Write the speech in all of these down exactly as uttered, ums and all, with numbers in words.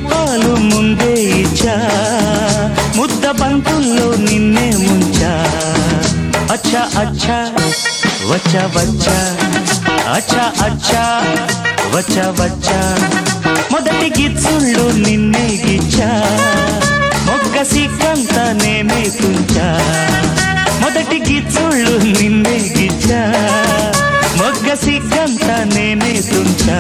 మురిపాలు ముందే ఇచ్చా ముద్ద బంతుల్లో నిన్నే ముంచా అచ్చా అచ్చా వచ్చా వచ్చా అచ్చా అచ్చా వచ్చా వచ్చా మొదటి గిచ్చుళ్ళు నిన్నే గిచ్చా మొగ్గ సిగ్గంత నేనే తుంచా మొదటి గిచ్చుళ్ళు నిన్నే గిచ్చా మొగ్గ సిగ్గంత నేనే తుంచా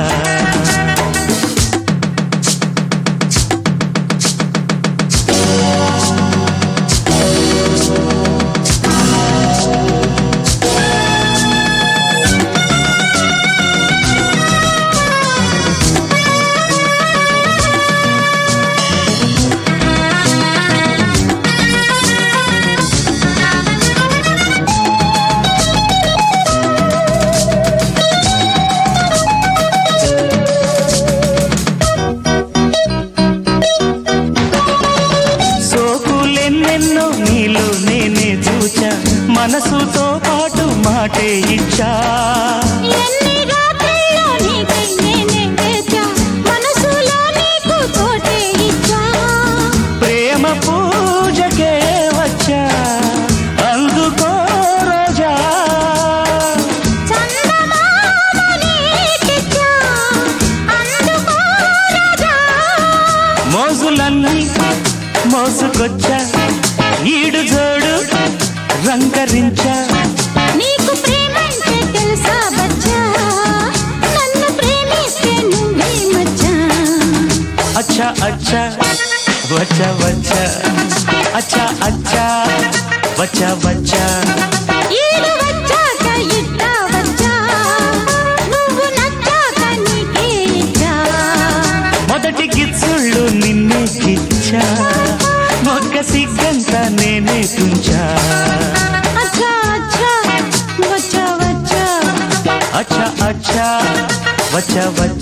నీలో నేనే చూచా మనసుతో పాటు మాటే ఇచ్చా ప్రేమ పూజకే వచ్చా అందుకో రోజా మోజులన్నీ మోసుకొచ్చా ఈడు జోడు రంగరించా నీకు ప్రేమంటే తెలుసా బచ్చా నన్ను ప్రేమిస్తే నువ్వే మచ్చా అచ్చా అచ్చా వచ్చా వచ్చా అచ్చా అచ్చా వచ్చా వచ్చా ఈడు వచ్చాక ఇట్టా వచ్చా నువ్వు నచ్చాక నీకే ఇచ్చా మొదటి గిచ్చుళ్ళు నిన్నే గిచ్చా మొగ్గ సిగ్గంత నేనే తుంచా అచ్చా అచ్చా వచ్చా వచ్చా అచ్చా అచ్చా వచ్చా వచ్చా